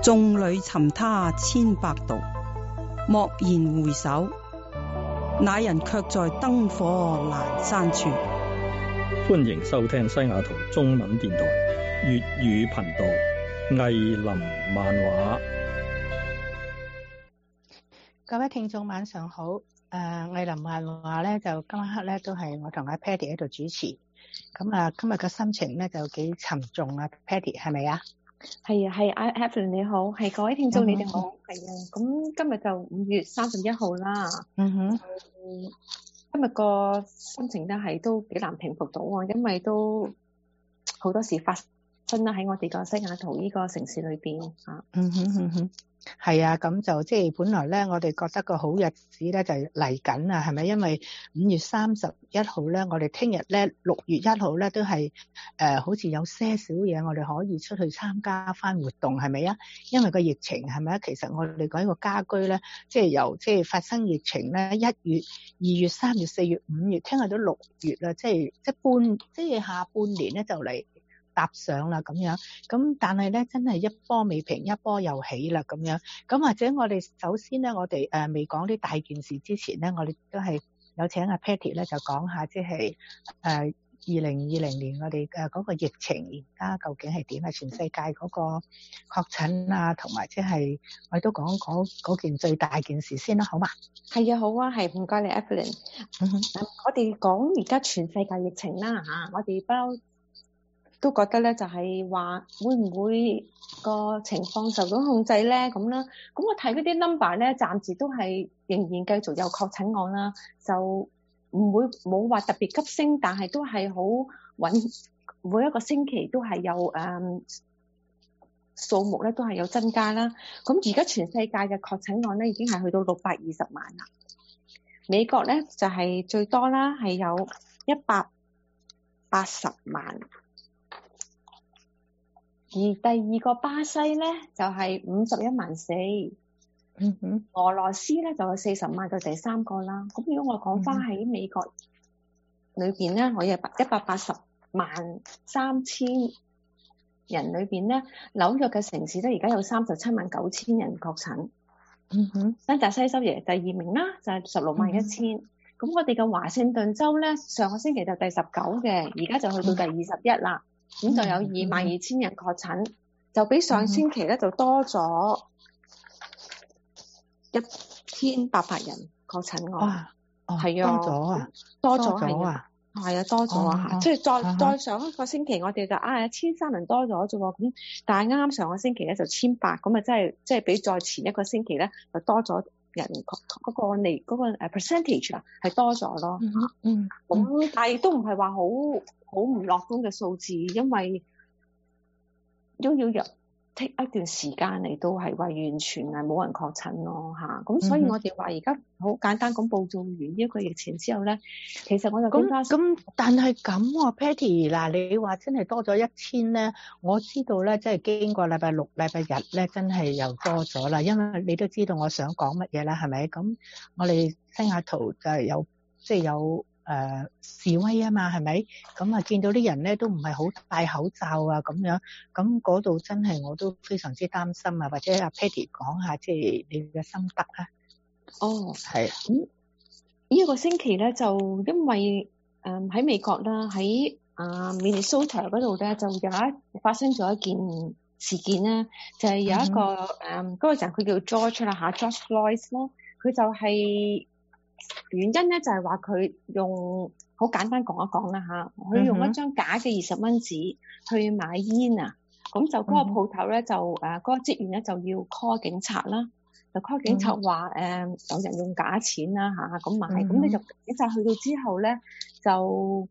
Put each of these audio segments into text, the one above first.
眾裏尋他千百度，驀然回首，那人卻在燈火闌珊處。 歡迎收聽西雅圖中文電台粵語頻道藝林漫畫。 各位聽眾晚上好，藝林漫畫咧就今晚黑咧都係我同阿 Patty 喺度主持。咁啊，今日嘅心情咧就幾沉重啊 ，Patty 係咪啊？ 係啊，係阿 Evelyn 你好，係各位聽眾你哋好，係啊。咁今日就5月31號啦。今日個心情咧係都幾難平復到啊，因為都好多事發生啦喺我哋個西雅圖呢個城市裏邊嚇。 係啊，咁就即係本來咧，我哋覺得個好日子咧就嚟緊啦，係咪？因為5月31號咧，我哋聽日咧6月1號咧都係好似有些少嘢，我哋可以出去參加翻活動，係咪啊？因為個疫情係咪啊？其實我哋講呢個家居咧，即係由即係發生疫情咧，1月、2月、3月、4月、5月，聽日都6月啦，即係下半年咧就嚟搭上啦咁樣，咁但係咧真係一波未平一波又起啦咁樣，咁或者我哋首先咧，我哋未講啲大件事之前咧，我哋都係有請阿 Patty 咧就講下即係2020年我哋嗰個疫情而家究竟係點啊？全世界嗰個確診啊，同埋即係我哋都講嗰件最大件事先啦，好嘛？ 係啊，好啊，係唔該你 Evelyn。我哋講而家全世界疫情啦嚇，我哋都覺得咧就係話會唔會個情況受到控制咧咁啦。咁我睇嗰啲 number 咧，暫時都係仍然繼續有確診案啦，就唔會冇話特別急升，但係都係好穩，每一個星期都係有數目咧都係有增加啦。咁而家全世界嘅確診案咧已經係去到620萬啦。美國咧就係最多啦，係有180萬。而第二個巴西咧就係51.4萬，俄羅斯咧就有40萬，就第三個啦。咁如果我講翻喺美國裏邊咧，我有180.3萬人裏邊咧，紐約嘅城市咧而家有37.9萬人確診。新澤西州第二名啦，就係16.1萬。咁我哋嘅華盛頓州咧，上個星期就第19嘅，而家就去到第21啦。咁就有22,000人確診，就比上星期咧就多咗1,800人確診案。係啊，多咗啊，係啊，多咗啊，即係再上一個星期我哋就1,300人多咗啫喎。咁但係啱啱上個星期咧就1,800，咁啊即係比再前一個星期咧就多咗人嗰個 percentage 啊係多咗咯。咁但係都唔係話好唔樂觀嘅數字，因為都要take一段時間嚟到係話完全係冇人確診咯嚇。咁所以我哋話而家好簡單咁報道完呢一個疫情之後咧，其實我就咁但係咁喎 Patty 嗱，你話真係多咗1,000咧，我知道咧，即係經過禮拜六、禮拜日咧，真係又多咗啦。因為你都知道我想講乜嘢啦，係咪？咁我哋西雅圖就係有示威啊嘛，係咪？咁啊見到啲人咧都唔係好戴口罩啊咁樣，咁嗰度真係我都非常之擔心啊。或者阿 Patty 講下即係你嘅心得啊。係。 呢一個星期咧就因為喺美國啦，喺Minnesota 嗰度咧就發生咗一件事件咧，就係有一個嗰個人佢叫 George 啦嚇 ，George Floyd 咯，佢就係原因咧就係話佢用好簡單講一講啦嚇，佢用一張假嘅20蚊紙去買煙啊，咁就嗰個鋪頭咧就嗰個職員咧就要 call 警察啦。就 call 警察話有人用假錢啦嚇咁買，咁你就警察去到之後咧，就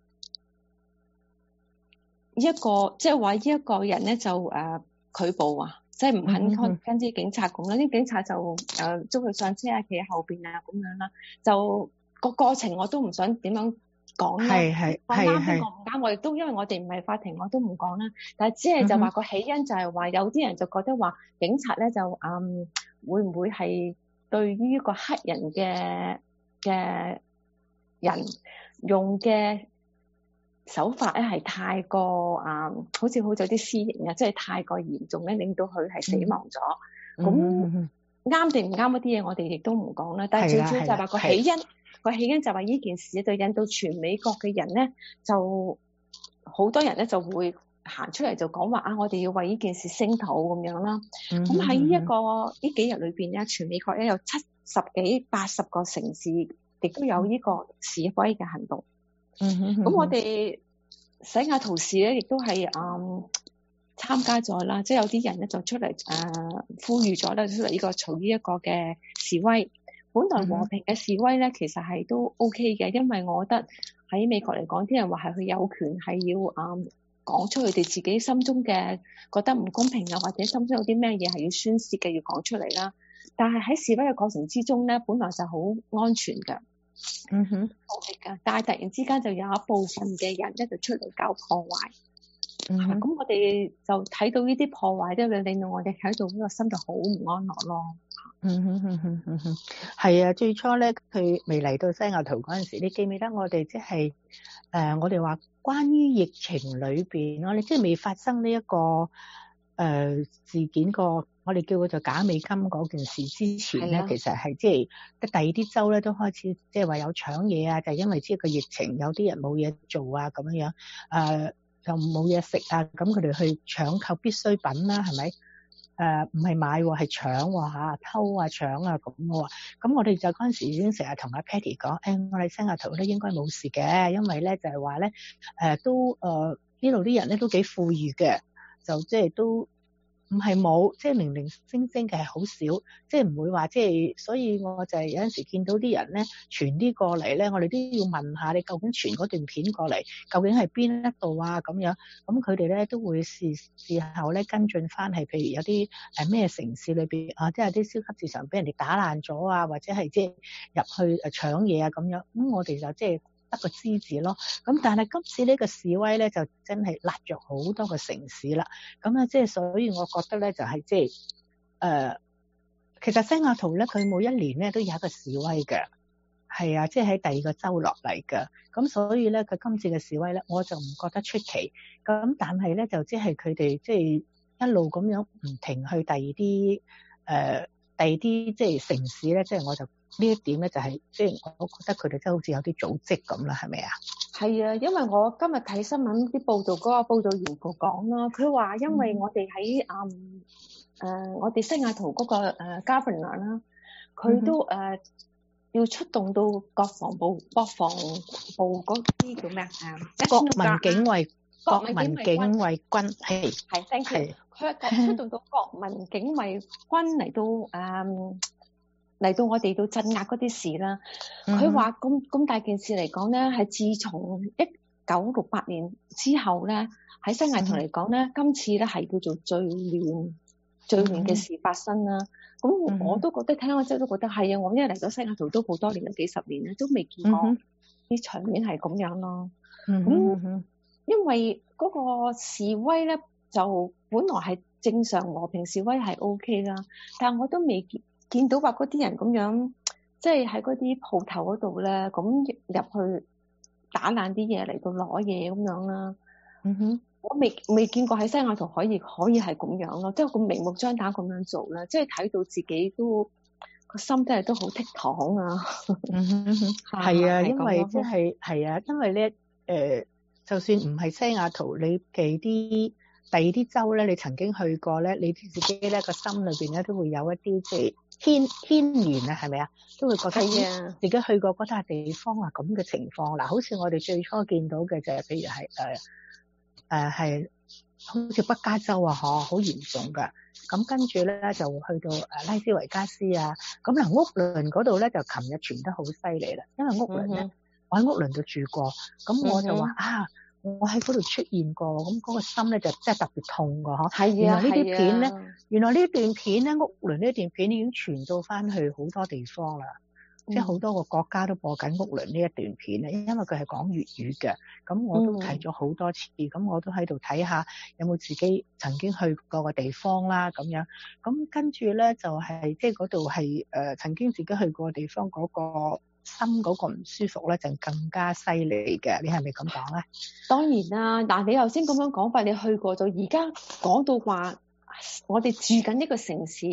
即係話呢一個人咧就拒捕啊，即係唔肯跟啲警察講啦，啲警察就捉佢上車啊，企喺後邊啊咁樣啦，就個過程我都唔想點樣講啦，啱邊個唔啱我亦都因為我哋唔係法庭，我都唔講啦，但係只係就話個起因就係話有啲人就覺得話警察咧就會唔會係對於一個黑人嘅人用嘅手法咧係太過好似有啲私刑啊，即係太過嚴重咧，令到佢係死亡咗。咁啱定唔啱嗰啲嘢，我哋亦都唔講啦。但係最主要就係話個起因就話呢件事就引到全美國嘅人咧，就好多人咧就會行出嚟就講話我哋要為呢件事聲討咁樣啦。咁喺呢幾日裏邊咧，全美國咧有70幾80個城市亦都有呢個示威嘅行動。咁我哋西雅圖市咧亦都係參加咗啦，即係有啲人咧就出嚟呼籲咗啦，出嚟呢個嘈呢一個嘅示威。本來和平嘅示威咧，其實係都 OK 嘅，因為我覺得喺美國嚟講，啲人話係佢有權係要講出佢哋自己心中嘅覺得唔公平啊，或者心中有啲咩嘢係要宣泄嘅，要講出嚟啦。但係喺示威嘅過程之中咧，本來就好安全㗎。但係突然之間就有一部分嘅人咧就出嚟搞破壞。咁我哋就睇到呢啲破壞咧，令到我哋喺度呢個心就好唔安樂咯。 係啊，最初咧佢未嚟到西雅圖嗰陣時，你記唔記得我哋即係我哋話關於疫情裏邊，我哋即係未發生呢一個事件個，我哋叫佢做假美金嗰件事之前咧，其實係即係第二啲州咧都開始即係話有搶嘢啊，就係因為即係個疫情有啲人冇嘢做啊咁樣又冇嘢食啊，咁佢哋去搶購必需品啦，係咪？唔係買喎，係搶喎嚇，偷啊搶啊咁喎。咁我哋就嗰陣時已經成日同阿 Patty 講，我哋西雅圖咧應該冇事嘅，因為咧就係話咧都呢度啲人咧都幾富裕嘅，就即係都唔係冇，即係零零星星嘅係好少，即係唔會話即係，所以我就係有陣時見到啲人咧傳啲過嚟咧，我哋都要問下你究竟傳嗰段片過嚟，究竟係邊一度啊咁樣，咁佢哋咧都會事後咧跟進翻係，譬如有啲咩城市裏邊即係啲超級市場俾人哋打爛咗啊，或者係即係入去搶嘢啊咁樣，咁我哋就即係得個知字咯。咁但係今次呢個示威咧就真係辣着好多個城市啦。咁啊即係所以我覺得咧就係即係其實西雅圖咧佢每一年咧都有一個示威嘅，係啊，即係喺第二個州落嚟嘅。咁所以咧佢今次嘅示威咧我就唔覺得出奇。咁但係咧就即係佢哋即係一路咁樣唔停去第二啲即係城市咧，即係我就呢一點咧就係即係我覺得佢哋真係好似有啲組織咁啦，係咪啊？ 係啊，因為我今日睇新聞啲報道，嗰個報道員佢講啦，佢話因為我哋喺我哋西雅圖嗰個governor 啦，佢都要出動到國防部嗰啲叫咩國民警衛軍係 thank you。佢出動到國民警衛軍嚟到我哋度鎮壓嗰啲事啦。佢話咁大件事嚟講咧，係自從1968年之後咧，喺西雅圖嚟講咧，今次咧係叫做最亂嘅事發生啦。咁我都覺得聽咗之後都覺得係啊，我因為嚟咗西雅圖都好多年啦，幾十年咧，都未見過啲場面係咁樣咯。因為嗰個示威咧就本來係正常和平示威係 OK 啦，但我都未見到話嗰啲人咁樣，即係喺嗰啲鋪頭嗰度咧，咁入去打爛啲嘢嚟到攞嘢咁樣啦。我未見過喺西雅圖可以係咁樣咯，即係咁明目張膽咁樣做啦，即係睇到自己都個心真係都好剔糖啊。 係啊，因為即係啊，因為咧就算唔係西雅圖，你嘅第二啲州咧，你曾經去過咧，你自己咧個心裏邊咧都會有一啲即係牽連啊，係咪啊？都會覺得自己去過嗰笪地方啊，咁嘅情況嗱，好似我哋最初見到嘅就係譬如係係好似北加州啊，好嚴重噶。咁跟住咧就去到拉斯維加斯啊，咁嗱屋崙嗰度咧就琴日傳得好犀利啦，因為屋崙咧。我喺屋崙度住過，咁我就話我喺嗰度出現過，咁嗰個心咧就真係特別痛噶嗬。係啊，原來呢啲片咧，原來呢段片咧，屋崙呢段片已經傳到翻去好多地方啦，即係好多個國家都播緊屋崙呢一段片咧，因為佢係講粵語嘅，咁我都睇咗好多次，咁我都喺度睇下有冇自己曾經去過個地方啦，咁樣，咁跟住咧就係即係嗰度係曾經自己去過嘅地方嗰個心嗰個唔舒服咧就更加犀利嘅。你係咪咁講咧？ 當然啦，嗱，你頭先咁樣講法，你去過咗，而家講到話我哋住緊呢個城市，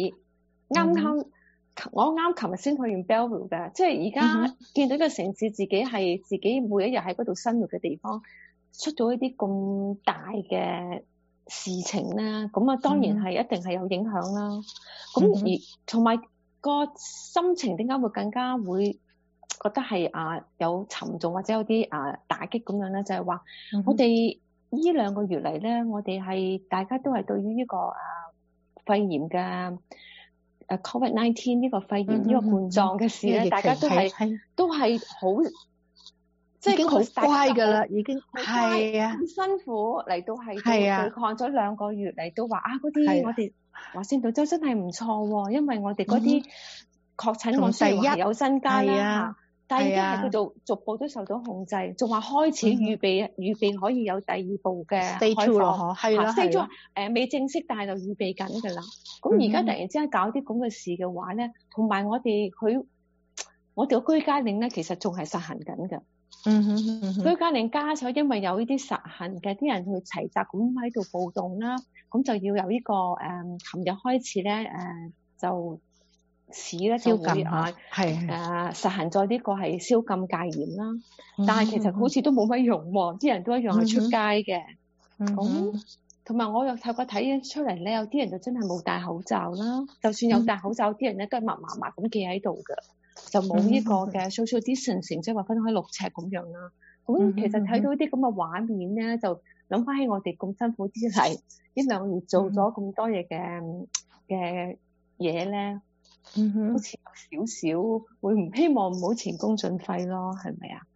我啱琴日先去完 Belleville 嘅，即係而家見到呢個城市自己係自己每一日喺嗰度生活嘅地方，出咗一啲咁大嘅事情咧，咁啊當然係一定係有影響啦。咁而同埋個心情點解會更加會覺得係有沉重或者有啲打擊咁樣咧？就係話我哋呢2個月嚟咧，我哋係大家都係對於呢個肺炎嘅COVID-19 呢個肺炎呢個冠狀嘅事咧，大家都係好。即係已經好乖㗎啦，已經係啊，咁辛苦嚟到係對抗咗2個月嚟到話嗰啲我哋華盛頓州真係唔錯喎，因為我哋嗰啲確診個數係有增加啦，但係已經係叫做逐步都受到控制，仲話開始預備可以有第2步嘅開放，係啦，Stage 2未正式，但係就預備緊㗎啦。咁而家突然之間搞啲咁嘅事嘅話咧，同埋我哋個居家令咧，其實仲係實行緊㗎。居家令加咗，因為有呢啲實行嘅，啲人去齊集咁喺度暴動啦，咁就要有呢個琴日開始咧就市咧就會實行咗呢個係宵禁戒嚴啦。但係其實好似都冇乜用喎，啲人都一樣係出街嘅。咁同埋我又透過睇出嚟咧，有啲人就真係冇戴口罩啦，就算有戴口罩，啲人咧都係密麻咁企喺度㗎。就冇呢個嘅 social distancing，即係話分開6尺咁樣啦。咁其實睇到啲咁嘅畫面咧，就諗翻起我哋咁辛苦之係呢2個月做咗咁多嘢嘅嘢咧，好似有少少會唔希望唔好前功盡廢咯，係咪啊？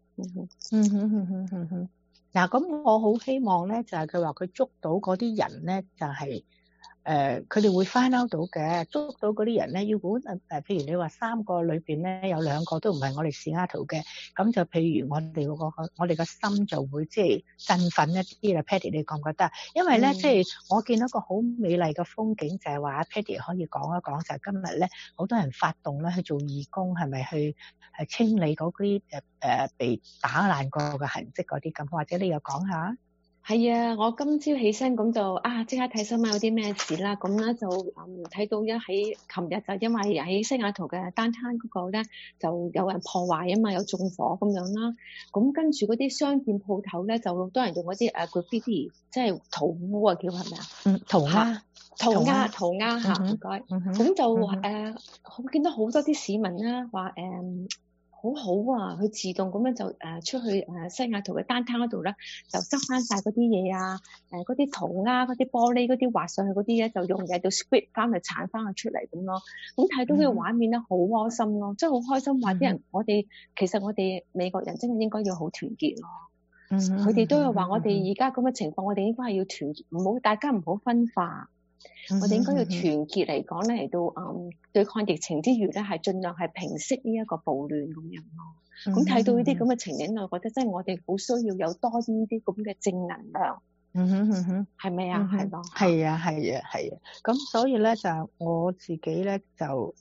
嗱，咁我好希望咧，就係佢話佢捉到嗰啲人咧，就係佢哋會 find out 到嘅，捉到嗰啲人咧，如果譬如你話3個裏邊咧有2個都唔係我哋西雅圖嘅，咁就譬如我哋個心就會即係振奮一啲啦。Patty 你覺唔覺得？因為咧即係我見到個好美麗嘅風景，就係話 Patty 可以講一講，就係今日咧好多人發動咧去做義工，係咪去清理嗰啲被打爛過嘅痕跡嗰啲咁？或者你又講下？ 係啊，我今朝起身咁就即刻睇新聞有啲咩事啦，咁咧就睇到喺琴日就因為喺西雅圖嘅downtown嗰個咧就有人破壞啊嘛，有縱火咁樣啦，咁跟住嗰啲商店鋪頭咧就好多人用嗰啲graffiti， 即係塗污啊，叫係咪啊？塗鴉嚇，唔該。咁就我見到好多啲市民啦話好好啊！佢自動咁樣就出去西雅圖嘅downtown嗰度咧，就執翻晒嗰啲嘢嗰啲塗鴉、嗰啲玻璃、嗰啲畫上去嗰啲咧，就用嘢到 scrape 翻去鏟翻佢出嚟咁咯。咁睇到呢個畫面咧，好開心咯，真係好開心。話啲人，其實我哋美國人真係應該要好團結咯。佢哋都有話，我哋而家咁嘅情況，我哋應該係要團結，大家唔好分化。我哋應該要團結嚟講咧，嚟到對抗疫情之餘咧，係盡量係平息呢一個暴亂咁樣咯。咁睇到呢啲咁嘅情景，我覺得真係我哋好需要有多啲呢啲咁嘅正能量。係咪啊？係咯。 係啊，係啊，係啊。咁所以咧就我自己咧就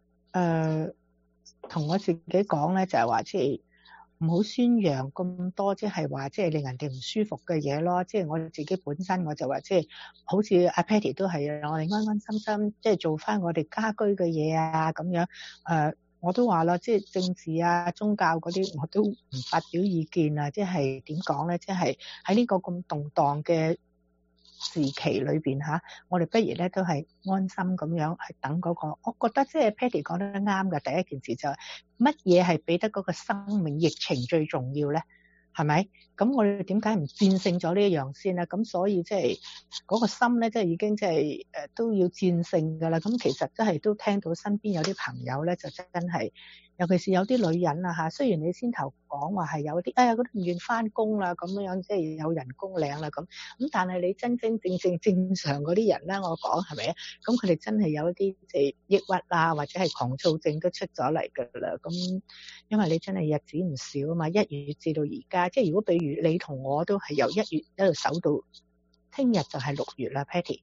同我自己講咧就係話即係唔好宣揚咁多，即係話即係令人哋唔舒服嘅嘢咯。即係我自己本身我就話即係好似阿 Patty 都係啊，我哋安安心心即係做翻我哋家居嘅嘢啊咁樣。我都話啦，即係政治啊、宗教嗰啲我都唔發表意見啊。即係點講咧？即係喺呢個咁動盪嘅時期裏邊嚇，我哋不如咧都係安心咁樣去等嗰個。我覺得即係 Patty 講得啱嘅，第一件事就係乜嘢係俾得嗰個生命疫情最重要咧？係咪？咁我哋點解唔戰勝咗呢一樣先咧？咁所以即係嗰個心咧，即係已經即係都要戰勝㗎啦。咁其實真係都聽到身邊有啲朋友咧，就真係，尤其是有啲女人啊嚇。雖然你先頭講話係有啲嗰啲唔願返工啦，咁樣即係有人工領啦咁。但係你真真正正正常嗰啲人咧，我講係咪啊？咁佢哋真係有一啲即係抑鬱啊，或者係狂躁症都出咗嚟㗎啦。咁因為你真係日子唔少啊嘛，1月至到而家，即係如果比如你同我都係由1月一路守到聽日就係6月啦 ，Patty。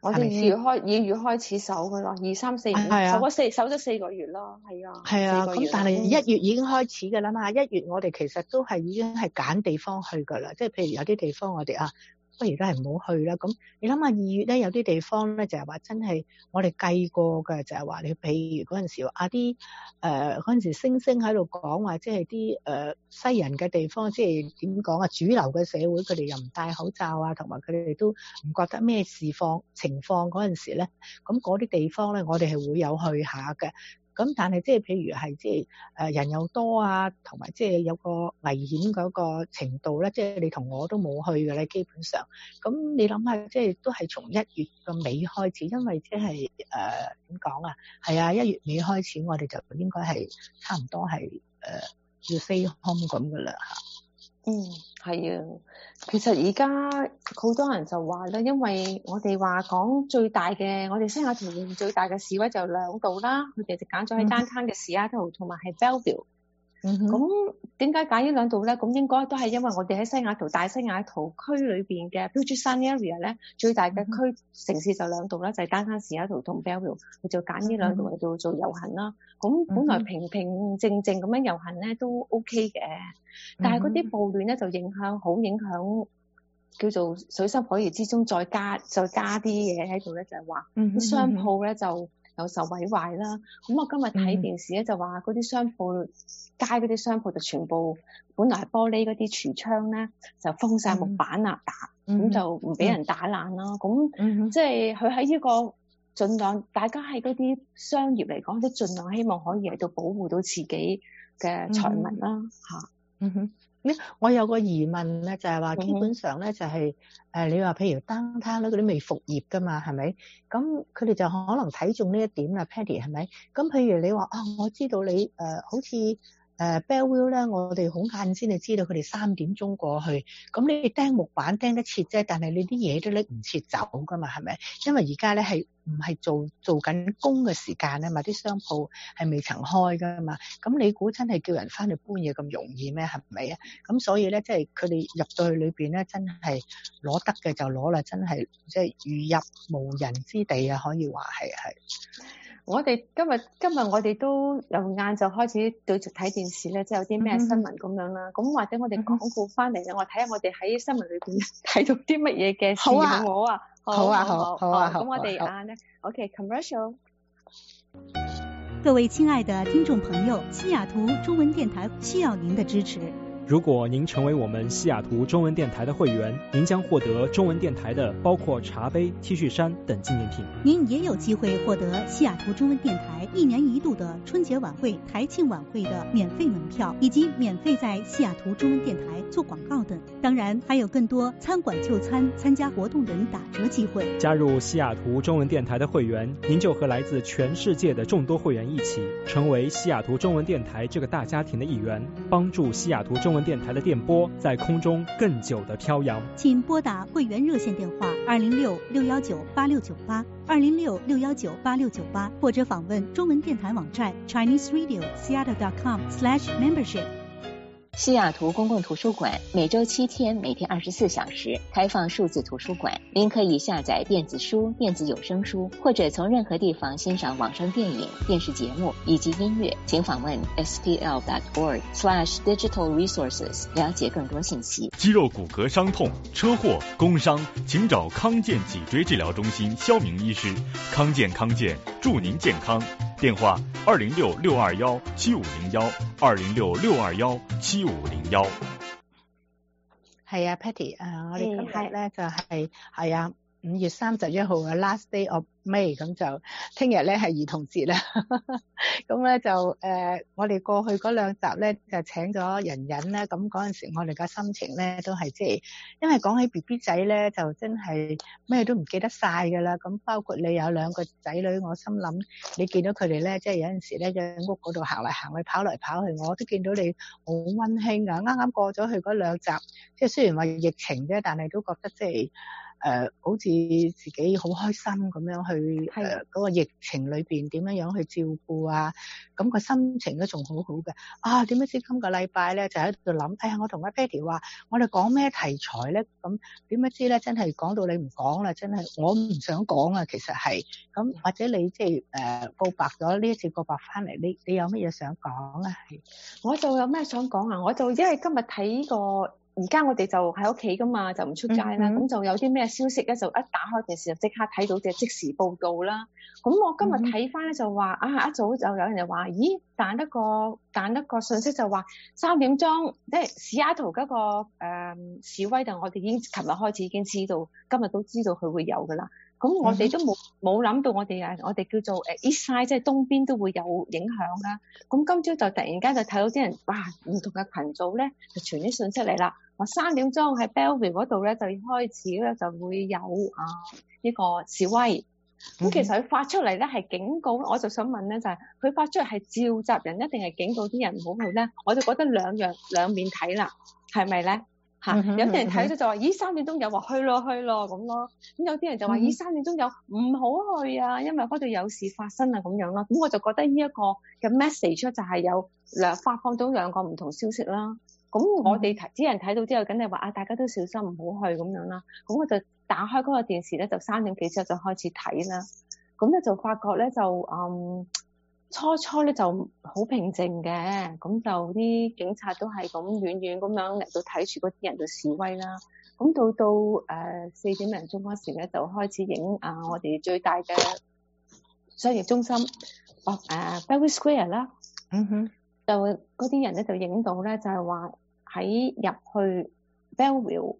我哋2月開始守噶啦，2、3、4、5守咗4個月啦，係啊。 係啊，咁但係1月已經開始噶啦嘛，1月我哋其實都係已經係揀地方去噶啦，即係譬如有啲地方我哋不如都係唔好去啦。咁你諗下2月咧，有啲地方咧就係話真係我哋計過嘅，就係話你譬如嗰陣時啲嗰陣時星星喺度講話，即係啲西人嘅地方，即係點講啊？主流嘅社會佢哋又唔戴口罩啊，同埋佢哋都唔覺得咩情況嗰陣時咧，咁嗰啲地方咧，我哋係會有去下嘅。咁但係即係譬如係即係人又多啊，同埋即係有個危險嗰個程度咧，即係你同我都冇去嘅咧，基本上。咁你諗下，即係都係從1月嘅尾開始，因為即係點講啊？係啊，1月尾開始我哋就應該係差唔多係要 stay home 咁嘅啦嚇。 係啊，其實而家好多人就話咧，因為我哋話講最大嘅，我哋西雅圖最大嘅示威就2度啦，佢哋就揀咗喺downtown嘅Seattle同埋係 Belleville。咁點解揀呢2度咧？咁應該都係因為我哋喺西雅圖大西雅圖區裏邊嘅 Puget Sound area 咧，最大嘅城市就2度啦，就係downtown Seattle同 Belleville， 佢就揀呢2度嚟到做遊行啦。咁本來平平靜靜咁樣遊行咧都 OK 嘅，但係嗰啲暴亂咧就好影響，叫做水深火熱之中再加啲嘢喺度咧，就係話啲商鋪咧就有受毀壞啦。咁我今日睇電視咧就話嗰啲商鋪街嗰啲商鋪就全部本來係玻璃嗰啲櫥窗咧就封晒木板啊，咁就唔俾人打爛啦。咁即係佢喺呢個盡量，大家喺嗰啲商業嚟講都盡量希望可以喺度保護到自己嘅財物啦嚇。 我有個疑問咧，就係話基本上咧就係你話譬如downtown咧嗰啲未復業噶嘛，係咪？咁佢哋就可能睇中呢一點啦 ，Patty 係咪？咁譬如你話我知道你好似Belleville 咧，我哋好晏先至知道佢哋3點鐘過去，咁你釘木板釘得切啫，但係你啲嘢都拎唔切走噶嘛，係咪？因為而家咧係唔係做緊工嘅時間啊嘛，啲商鋪係未曾開噶嘛，咁你估真係叫人翻去搬嘢咁容易咩？係咪啊？咁所以咧，即係佢哋入到去裏邊咧，真係攞得嘅就攞啦，真係即係如入無人之地啊，可以話係。 我哋今日我哋都由晏晝開始對住睇電視咧，即係有啲咩新聞咁樣啦。咁或者我哋廣告翻嚟咧，我睇下我哋喺新聞裏邊睇到啲乜嘢嘅事好啊。好啊。咁我哋咧 ，OK，commercial。 各位親愛的聽眾朋友，西雅圖中文電台需要您的支持。 如果您成為我們西雅圖中文電台的會員，您將獲得中文電台的包括茶杯、T 恤衫等紀念品。 您也有機會獲得西雅圖中文電台1年1度的春節晚會、台慶晚會的免費門票，以及免費在西雅圖中文電台做廣告等。當然，還有更多餐館就餐、參加活動等打折機會。 加入西雅圖中文電台的會員，您就和來自全世界的眾多會員一起，成為西雅圖中文電台這個大家庭的一員，幫助西雅圖中文電台的電波在空中更久的飄揚。 請撥打會員熱線電話206-619-8698 206-619-8698，或者訪問中文電台網站 ChineseRadio.Seattle.com/membership。 西雅圖公共圖書館每周7天，每天24小時開放數字圖書館，您可以下載電子書、電子有聲書，或者從任何地方欣賞網上電影、電視節目以及音樂。請訪問 stl.org/digital-resources 了解更多信息。 肌肉骨骼傷痛、車禍、工傷，請找康健脊椎治療中心肖明醫師。康健，祝您健康。電話206-621-7501 206-621-7501。 係啊 Patty， 我哋今日咧就係啊5月31號嘅 last day of May， 咁就聽日咧係兒童節啦。咁咧就我哋過去嗰2集咧就請咗人引咧，咁嗰陣時我哋嘅心情咧都係即係，因為講起 BB 仔咧就真係咩都唔記得晒㗎啦。咁包括你有2個仔女，我心諗你見到佢哋咧，即係有陣時咧喺屋嗰度行嚟行去、跑嚟跑去，我都見到你好溫馨㗎。啱啱過咗去嗰2集，即係雖然話疫情啫，但係都覺得即係好似自己好開心咁樣去嗰個疫情裏邊點樣去照顧啊，咁個心情都仲好好嘅。啊，點解知今個禮拜咧就喺度諗，哎呀，我同阿 Patty 話我哋講咩題材咧？咁點解知咧真係講到你唔講啦，真係我唔想講啊，其實係咁，或者你即係告白咗呢一次告白翻嚟，你有乜嘢想講啊？ 我就有咩想講啊？我就因為今日睇過。而家我哋就喺屋企噶嘛，就唔出街啦。咁就有啲咩消息咧，就一打開電視就即刻睇到嘅即時報道啦。咁我今日睇翻咧就話一早就有人就話，咦，彈得個信息就話3點鐘，即係西雅圖嗰個示威，就我哋已經琴日開始已經知道，今日都知道佢會有噶啦。咁我哋都冇諗到我哋叫做East Side，即係東邊都會有影響啦。咁今朝就突然間就睇到啲人，哇，唔同嘅群組咧就傳啲信息嚟啦，話3點鐘喺 Bellevue 嗰度咧就開始咧就會有呢個示威。咁其實佢發出嚟咧係警告，我就想問咧就係佢發出嚟係召集人一定係警告啲人唔好去咧？我就覺得兩面睇啦，係咪咧？有啲人睇咗就話，咦，3點鐘有話去咯咁咯。咁有啲人就話，咦，3點鐘有唔好去啊，因為嗰度有事發生啊咁樣啦。咁我就覺得呢一個嘅 message 就係有發放到兩個唔同消息啦。咁我哋啲人睇到之後，梗係話大家都小心唔好去咁樣啦。咁我就打開嗰個電視咧，就3點幾之後就開始睇啦。咁咧就發覺咧就初咧就好平靜嘅，咁就啲警察都係咁遠遠咁樣嚟到睇住嗰啲人就示威啦。咁到4點零鐘嗰時咧，就開始影我哋最大嘅商業中心Bellevue Square 啦。就嗰啲人咧就影到咧，就係話喺入去 Bellevue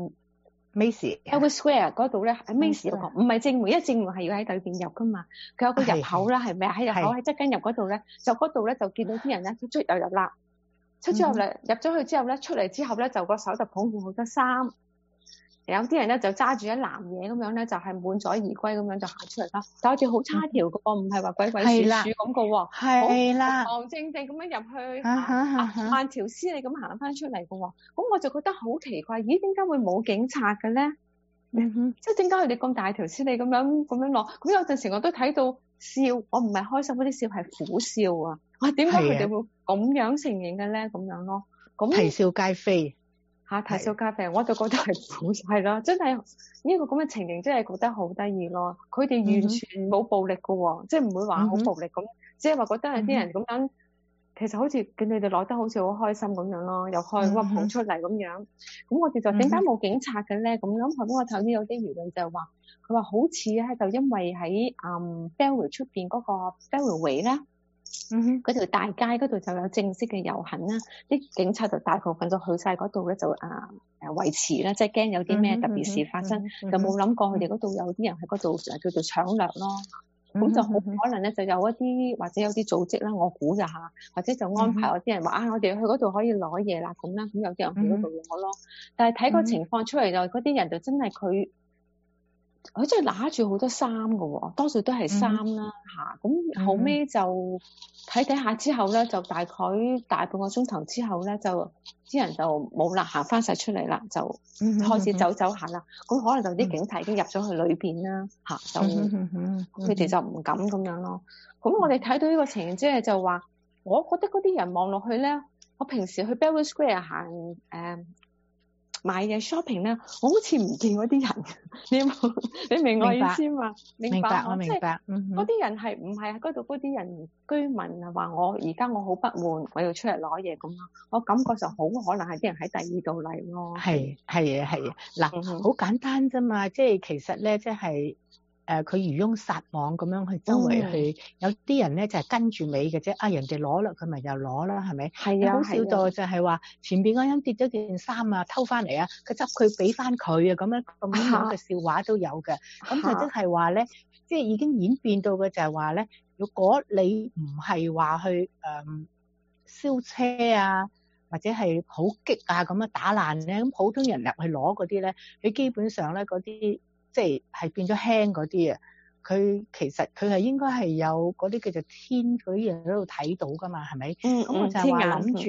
Bellevue Square 嗰度咧，喺 Macy 嗰個唔係正門，因為正門係要喺裏邊入噶嘛。佢有個入口啦，係咪啊？喺入口喺側跟入嗰度咧，就嗰度咧就見到啲人咧出又入啦，出咗入去之後咧，出嚟之後咧就個手就捧住好多衫，有啲人咧就揸住一籃嘢咁樣咧，就係滿載而歸咁樣就行出嚟啦。但好似好差條嘅喎，唔係話鬼鬼祟祟咁嘅喎，係啦，堂正正咁樣入去，慢條斯理咁行翻出嚟嘅喎。咁我就覺得好奇怪，咦？點解會冇警察嘅咧？即係點解佢哋咁大條斯理咁樣落？咁有陣時我都睇到笑，我唔係開心嗰啲笑，係苦笑啊！哇，點解佢哋會咁樣承認嘅咧？咁樣咯，咁啼笑皆非。 啼笑皆非，我就覺得係咯，真係呢個咁嘅情形，真係覺得好得意咯。佢哋完全冇暴力噶喎，即係唔會話好暴力咁，只係話覺得係啲人咁樣，其實好似見你哋攞得好似好開心咁樣咯，又開屈捧出嚟咁樣。咁我哋就點解冇警察嘅咧？咁咁我頭先有啲輿論就話，佢話好似咧就因為喺Bellevue 出邊嗰個 Bellevue Way 咧。嗰條大街嗰度就有正式嘅遊行啦，啲警察就大部分就去晒嗰度咧，就維持啦，即係驚有啲咩特別事發生，就冇諗過佢哋嗰度有啲人喺嗰度叫做搶掠咯。咁就好可能咧，就有一啲或者有啲組織啦，我估就下，或者就安排有啲人話我哋去嗰度可以攞嘢啦咁啦，咁有啲人去嗰度攞咯。但係睇個情況出嚟就嗰啲人就真係佢真係揦住好多衫㗎喎，多數都係衫啦嚇。咁後尾就睇下之後咧，就大概大半個鐘頭之後咧，就啲人就冇啦，行翻晒出嚟啦，就開始走下啦。咁可能就啲警察已經入咗去裏邊啦嚇，就佢哋就唔敢咁樣咯。咁我哋睇到呢個情形，即係就話，我覺得嗰啲人望落去咧，我平時去 Bellevue Square 行買嘢 shopping 咧，我好似唔見嗰啲人，你明我意思嘛？明白，我明白。嗰啲人係唔係喺嗰度嗰啲人居民啊？話我而家我好不滿，我要出嚟攞嘢咁咯。我感覺就好可能係啲人喺第二度嚟咯。係啊，嗱，好簡單啫嘛，即係其實咧，即係。佢漁翁撒網咁樣去周圍去，有啲人咧就係跟住尾嘅啫。人哋攞啦，佢咪又攞啦，係咪？係啊，好少到就係話前邊嗰人跌咗件衫啊，偷翻嚟啊，佢執佢俾翻佢啊，咁樣嘅笑話都有嘅。咁就即係話咧，即係已經演變到嘅就係話咧，如果你唔係話去燒車啊，或者係好激啊咁樣打爛咧，咁普通人入去攞嗰啲咧，你基本上咧嗰啲。即係變咗輕嗰啲啊！佢其實佢係應該係有嗰啲叫做天嗰啲人喺度睇到噶嘛，係咪？咁我就係話諗住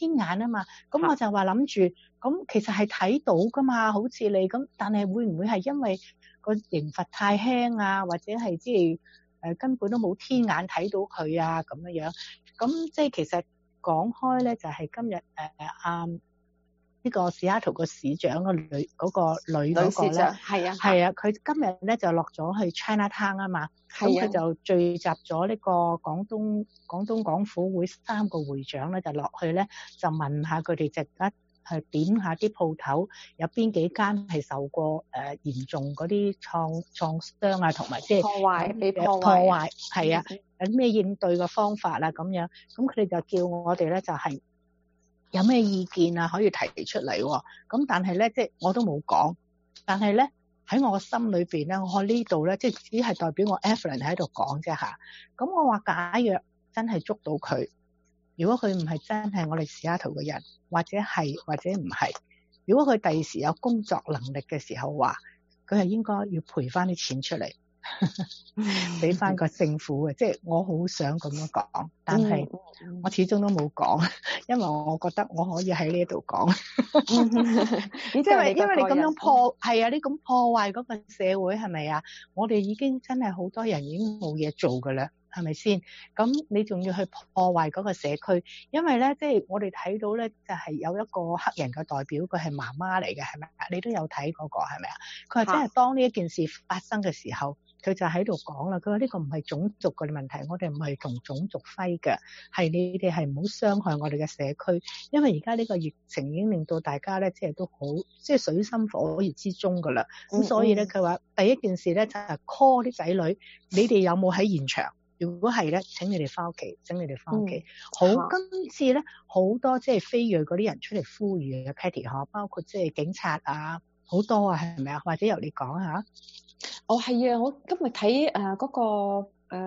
天眼啊嘛。咁我就話諗住，咁其實係睇到噶嘛，好似你咁，但係會唔會係因為個刑罰太輕啊，或者係即係根本都冇天眼睇到佢啊咁樣樣？咁即係其實講開咧，就係今日呢個西雅圖個市長個女嗰個女嗰個咧，係啊，佢今日咧就落咗去 Chinatown 啊嘛，咁佢就聚集咗呢個廣東廣府會3個會長咧，就落去咧就問下佢哋值得去點下啲鋪頭有邊幾間係受過嚴重嗰啲創傷啊，同埋即係破壞係啊，有咩應對嘅方法啊咁樣，咁佢哋就叫我哋咧就係有咩意見啊可以提出嚟喎，咁但係咧即係我都冇講，但係咧喺我心裏邊咧，我呢度咧即係只係代表我 Evelyn 喺度講啫嚇，咁我話假若真係捉到佢，如果佢唔係真係我哋西雅圖嘅人，或者係或者唔係，如果佢第時有工作能力嘅時候話，佢係應該要賠翻啲錢出嚟，俾翻個政府嘅，即係我好想咁樣講，但係我始終都冇講，因為我覺得我可以喺呢度講，因為你咁樣係啊，你咁破壞嗰個社會係咪啊？我哋已經真係好多人已經冇嘢做㗎啦。係咪先？咁你仲要去破壞嗰個社區？因為咧，即係我哋睇到咧，就係有一個黑人嘅代表，佢係媽媽嚟嘅，係咪啊？你都有睇嗰個係咪啊？佢話真係當呢一件事發生嘅時候，佢就喺度講啦。佢話呢個唔係種族嘅問題，我哋唔係同種族揮嘅，係你哋係唔好傷害我哋嘅社區。因為而家呢個疫情已經令到大家咧，即係都好，即係水深火熱之中噶啦。咁所以咧，佢話第一件事咧就係 call 啲仔女，你哋有冇喺現場？如果係咧，請你哋翻屋企，好，今次咧好多即係非裔嗰啲人出嚟呼籲嘅 Patty 嗬，包括即係警察啊，好多啊，係咪啊？或者由你講下。 係啊，我今日睇嗰個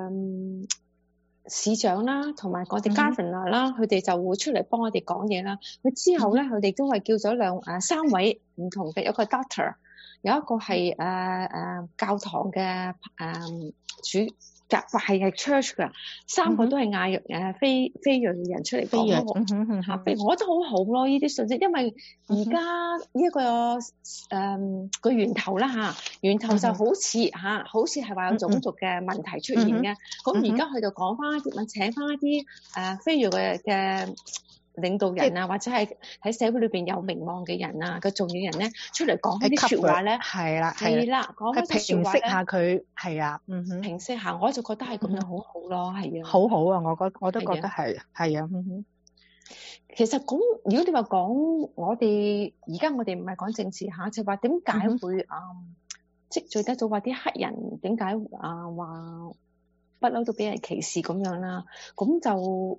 市長啦，同埋我哋 Governor 啦，佢哋就會出嚟幫我哋講嘢啦。佢之後咧，佢哋都係叫咗3位唔同嘅，有一個 doctor， 有一個係教堂嘅主。係 church 噶，3個都係亞裔非裔人出嚟講，我覺得好好咯呢啲信息，因為而家呢一個個源頭啦源頭就好似係話有種族嘅問題出現嘅，咁而家佢就講翻一啲，請翻一啲非裔嘅領導人啊，或者係喺社會裏邊有名望嘅人啊，個重要人咧出嚟講啲説話咧，係啦，講啲説話咧，平息下佢，係啊，平息下，我就覺得係咁樣好好咯，係啊，好好啊，我都覺得係啊，其實講，如果你話講我哋而家我哋唔係講政治嚇，就話點解會即係最得到話啲黑人點解話不嬲都俾人歧視咁樣啦，咁就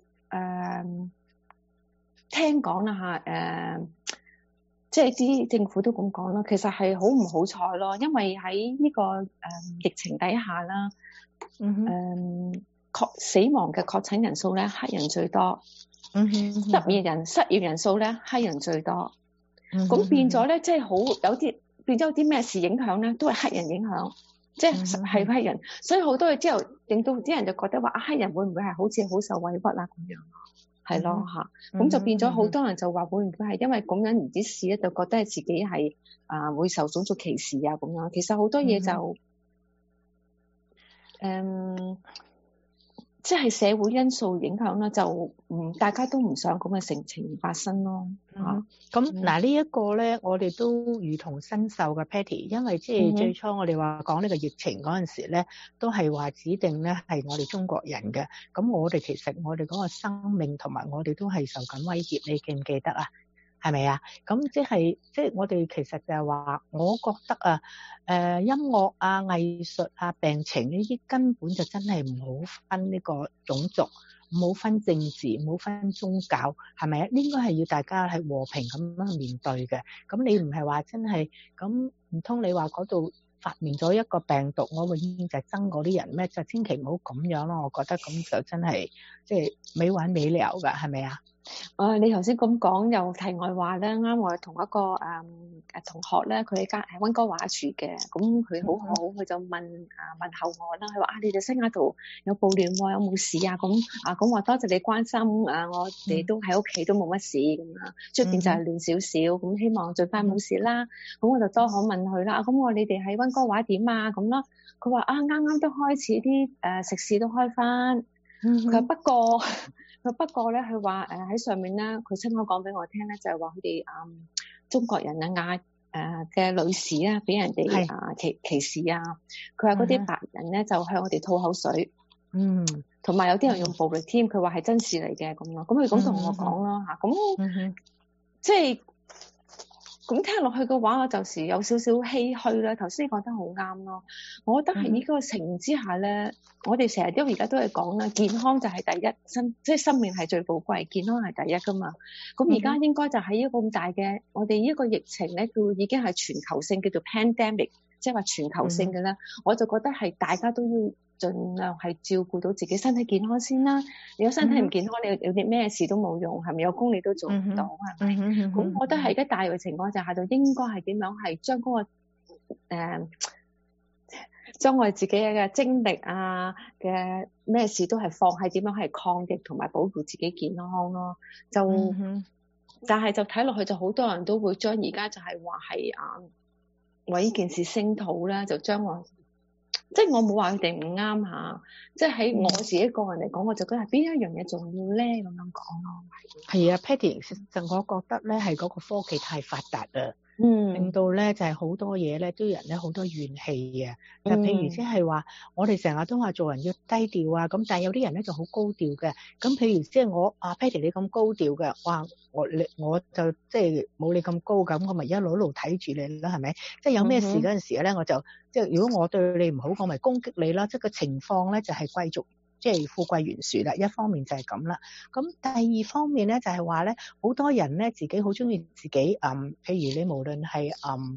聽講啦即係啲政府都咁講啦，其實係好唔好彩咯，因為喺呢個疫情底下啦，死亡嘅確診人數咧，黑人最多，失業人數咧，黑人最多，咁變咗咧，即係好有啲變咗有啲咩事影響咧，都係黑人影響，即係黑人，所以好多嘢之後令到啲人就覺得話黑人會唔會係好似好受委屈啊咁樣？係咯咁就變咗好多人就話會唔會係因為咁樣而啲事咧，就覺得係自己係會受種族歧視啊咁樣。其實好多嘢就即係社會因素影響啦，就大家都唔想咁嘅事情發生咯。 咁嗱呢一個咧，我哋都如同身受嘅 Patty， 因為即係最初我哋話講呢個疫情嗰陣時咧，都係話指定咧係我哋中國人嘅。咁我哋其實我哋嗰個生命同埋我哋都係受緊威脅，你記唔記得啊？係咪啊？咁即係我哋其實就係話，我覺得音樂啊、藝術啊、病情呢啲根本就真係唔好分呢個種族，唔好分政治，唔好分宗教，係咪啊？應該係要大家係和平咁樣去面對嘅。咁你唔係話真係咁，唔通你話嗰度發明咗一個病毒，我永遠就憎嗰啲人咩？就千祈唔好咁樣咯。我覺得咁就真係即係沒完沒了㗎，係咪啊？ 你頭先咁講又題外話咧，啱我同一個同學咧，佢喺溫哥華住嘅，咁佢好好，佢就問候我啦，佢話你哋西雅圖有暴亂喎，有冇事啊？咁話多謝你關心我哋都喺屋企都冇乜事咁啦，出邊就係亂少少，咁希望盡快冇事啦。咁我就多可問佢啦，咁我話你哋喺溫哥華點啊？咁啦，佢話啱啱都開始啲食肆都開翻，佢話不過咧，佢話喺上面咧，佢親口講俾我聽咧，就係話佢哋中國人嘅女士啊，俾人哋歧視啊。佢話嗰啲白人咧就向我哋吐口水，同埋有啲人用暴力添。佢話係真事嚟嘅咁咯。咁佢咁同我講咯嚇，咁即係咁聽落去嘅話，我就是有少少唏噓啦。頭先你講得好啱咯，我覺得喺呢個情形之下咧，我哋成日而家都係講啦，健康就係第一，即係生命係最寶貴，健康係第一噶嘛。咁而家應該就喺一個咁大嘅，我哋呢個疫情咧，佢已經係全球性，叫做 pandemic， 即係話全球性嘅啦。我就覺得係大家都要盡量係照顧到自己身體健康先啦。如果身體唔健康，你有啲咩事都冇用，係咪？有工你都做唔到，係咪？咁我覺得係而家大嘅情況就喺度，應該係點樣係將嗰個將我哋自己嘅精力嘅咩事都係放喺點樣係抗疫同埋保護自己健康咯。但係就睇落去就好多人都會將而家就係話係為呢件事聲討啦，就將我。即係我冇話佢哋唔啱嚇，即係喺我自己個人嚟講，我就覺得係邊一樣嘢重要咧咁樣講咯。 係啊 Patty， 其實我覺得咧係嗰個科技太發達啦，令到咧就係好多嘢咧都有人咧好多怨氣啊。就譬如即係話，我哋成日都話做人要低調啊，咁但係有啲人咧就好高調嘅。咁譬如即係我Patty 你咁高調嘅，哇！我就即係冇你咁高咁，我咪一路睇住你啦，係咪？即係有咩事嗰陣時咧，我就即係如果我對你唔好，我咪攻擊你啦。即係個情況咧就係貴族即係富貴懸殊啦。一方面就係咁啦，咁第二方面咧就係話咧，好多人咧自己好中意自己譬如你無論係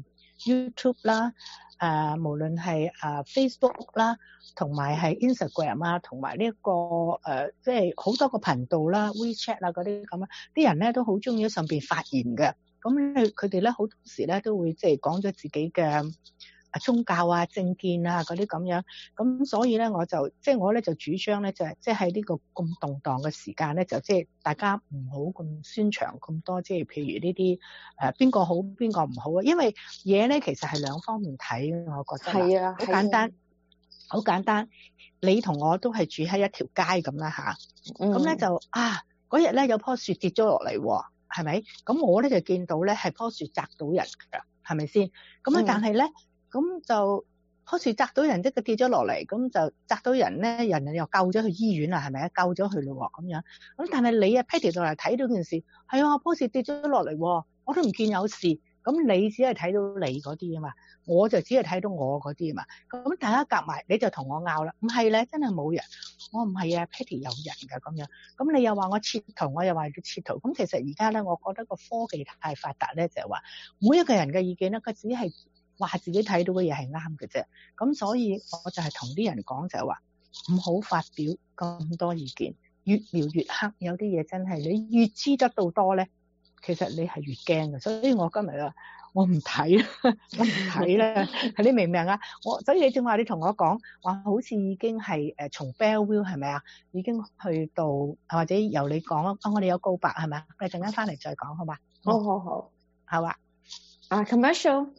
YouTube 啦，無論係Facebook 啦，同埋係 Instagram 啊，同埋呢一個即係好多個頻道啦 WeChat 啊嗰啲咁啊，啲人咧都好中意喺上邊發言嘅。咁佢哋咧好多時咧都會即係講咗自己嘅宗教啊、政見啊嗰啲咁樣。咁所以咧我咧就主張咧就係即係喺呢個咁動盪嘅時間咧，就即係大家唔好咁宣傳咁多，即係譬如呢啲邊個好邊個唔好啊。因為嘢咧其實係兩方面睇，我覺得係啊，好簡單。你同我都係住喺一條街咁啦吓，咁咧就嗰日咧有棵樹跌咗落嚟喎，係咪？咁我咧就見到咧係棵樹砸到人㗎，係咪先？咁但係咧咁就棵樹砸到人，即係跌咗落嚟，咁就砸到人咧，人又救咗去醫院啦，係咪啊？救咗佢咯咁樣。咁但係你Patty 到嚟睇到件事，係棵樹跌咗落嚟，我都唔見有事。咁你只係睇到你嗰啲啊嘛，我就只係睇到我嗰啲啊嘛。咁大家夾埋，你就同我拗啦。唔係咧，真係冇人。我唔係Patty 有人㗎咁樣。咁你又話我切圖，我又話要切圖。咁其實而家咧，我覺得個科技太發達咧，就係話每一個人嘅意見咧，佢只係話自己睇到嘅嘢係啱嘅啫。咁所以我就係同啲人講就係話，唔好發表咁多意見，越描越黑。有啲嘢真係你越知得到多咧，其實你係越驚嘅。所以我今日我唔睇啦，你明唔明啊？所以你正話你同我講話，好似已經係從 Bellevue 係咪啊？已經去到或者由你講我哋有告白係咪啊？我哋陣間翻嚟再講好嘛？好啊。commercial。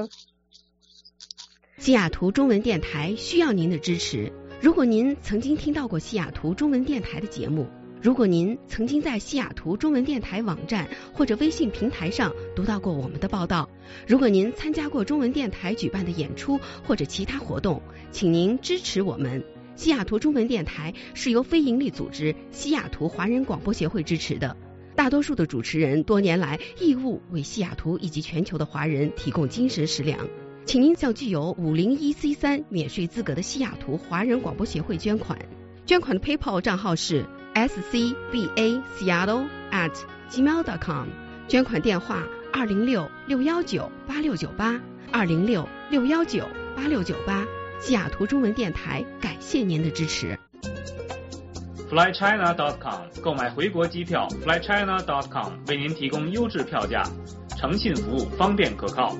西雅圖中文電台需要您的支持。如果您曾經聽到過西雅圖中文電台的節目，如果您曾經在西雅圖中文電台網站或者微信平台上讀到過我們的報道，如果您參加過中文電台舉辦的演出或者其他活動，請您支持我們。西雅圖中文電台是由非營利組織西雅圖華人廣播協會支持的，大多數的主持人多年來義務為西雅圖以及全球的華人提供精神食糧。請您向具有501C3免稅資格的西雅圖華人廣播協會捐款。捐款的 PayPal 賬號是scbaseattle@gmail.com， 捐款電話206-619-8698 206-619-8698。西雅圖中文電台感謝您的支持。 flychina.com 購買回國機票 flychina.com 為您提供優質票價，誠信服務，方便可靠。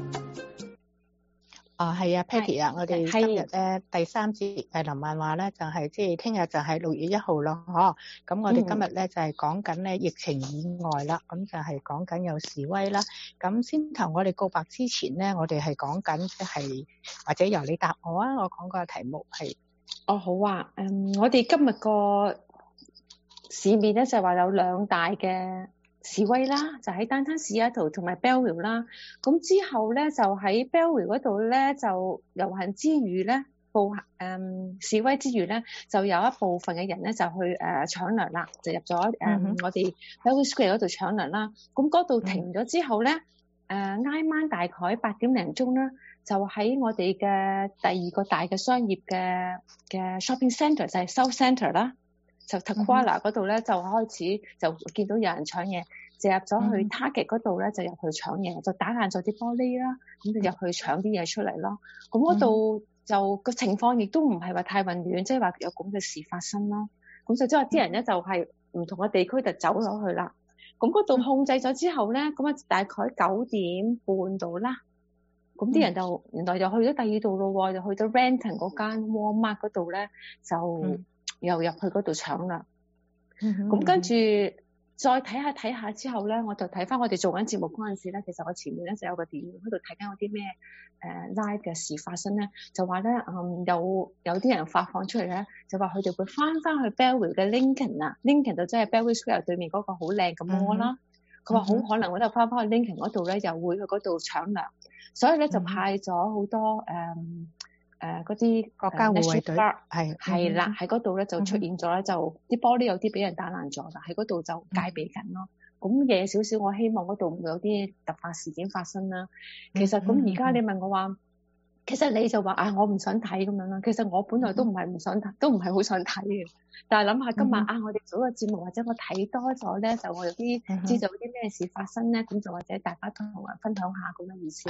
係啊 Patty 啊，我哋今日咧第3節藝林漫話咧就係即係聽日就係6月1號啦，咁我哋今日咧就係講緊咧疫情以外啦，咁就係講緊有示威啦。咁先頭我哋告白之前咧，我哋係講緊即係或者由你答我啊，我講個題目係。 好啊，我哋今日個市面咧就係話有2大嘅示威啦，就喺丹坦西雅圖同埋 Belleville 啦。咁之後咧就喺 Belleville 嗰度咧就遊行之餘咧，示威之餘咧，就有一部分嘅人咧就去搶糧啦，就入咗我哋 Belleville Square 嗰度搶糧啦。咁嗰度停咗之後咧，挨晚大概8點零鐘啦，就喺我哋嘅第2個大嘅商業嘅 shopping centre 就係 South Centre 啦。就 Taquara 嗰度咧就開始就見到有人搶嘢，就入咗去 Target 嗰度咧就入去搶嘢，就打爛咗啲玻璃啦，咁就入去搶啲嘢出嚟咯。咁嗰度就個情況亦都唔係話太混亂，即係話有咁嘅事發生咯。咁就即係話啲人咧就係唔同嘅地區就走咗去啦。咁嗰度控制咗之後咧，咁啊大概9點半度啦。咁啲人就原來又去咗第二度咯，就去到 Renton 嗰間 Walmart 嗰度咧就。又入去嗰度搶啦，咁跟住再睇下之後咧，我就睇翻我哋做緊節目嗰陣時咧，其實我前面咧就有個電腦喺度睇緊有啲咩live 嘅事發生咧，就話咧有啲人發放出嚟咧，就話佢哋會翻去 Belleville 嘅 Lincoln 啊 ，Lincoln 就即係 Belleville Square 對面嗰個好靚嘅 mall 啦。佢話好可能我就翻去 Lincoln 嗰度咧，又會去嗰度搶糧，所以咧就派咗好多嗰啲國家護衛隊係啦，喺嗰度咧就出現咗咧，就啲玻璃有啲俾人打爛咗啦，喺嗰度就戒備緊咯。咁夜少少，我希望嗰度唔會有啲突發事件發生啦。其實咁而家你問我話，其實你就話我唔想睇咁樣啦。其實我本來都唔係唔想睇，都唔係好想睇嘅。但係諗下今晚我哋做個節目，或者我睇多咗咧，就我有啲知道啲咩事發生咧，咁就或者大家同人分享下咁嘅意思。